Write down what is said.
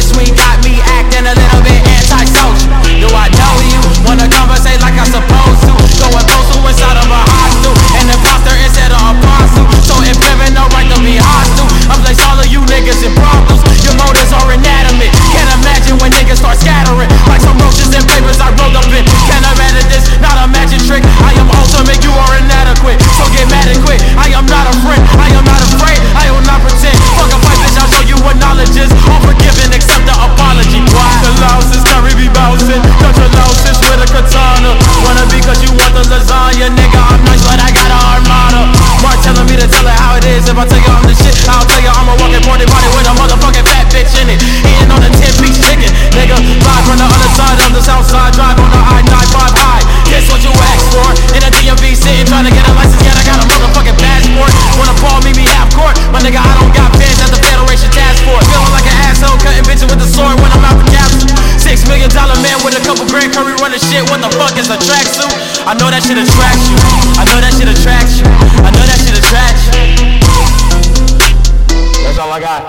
suite got me acting a little bit antisocial. Do I know you? Wanna conversate like I'm supposed to? Going postal inside of a hostel, an imposter instead of apostle. So if given no right to be hostile, I place all of you niggas in problems. Your motives are inanimate. Can't imagine when niggas start scattering like some roaches and papers I rolled up in. Can't imagine this, not a magic trick. I am ultimate, you are inadequate. So get mad and quit. I am not a friend, I am not afraid, I will not pretend. Fuck a fight, bitch, I'll show you what knowledge is. All forgiven except the apology. Why? The louses, Curry be bouncing. Cut your louses with a katana. Wanna be cause you want the lasagna. Nigga, I'm nice, but I got an armada. Mark telling me to tell her how it is. If I tell you I'm the shit, I'll tell you I'm a walking party body with a motherfucking fat bitch in it. Eating on a 10-piece chicken. Nigga, live from the other side of the south side. Drive on the I-95 high. Guess what you asked for? In a DMV sitting trying to get a license. Yeah, I got a motherfucking passport. Wanna call me half court? My nigga, I don't got pins at the Federation Task Force. Feeling like an asshole, cutting bitches with the sword when I'm out the capsule. $6 million man with a couple grand Curry running shit. What the fuck is a tracksuit? I know that shit attracts you. I know that shit attracts you. I know that shit attracts you. That's all I got.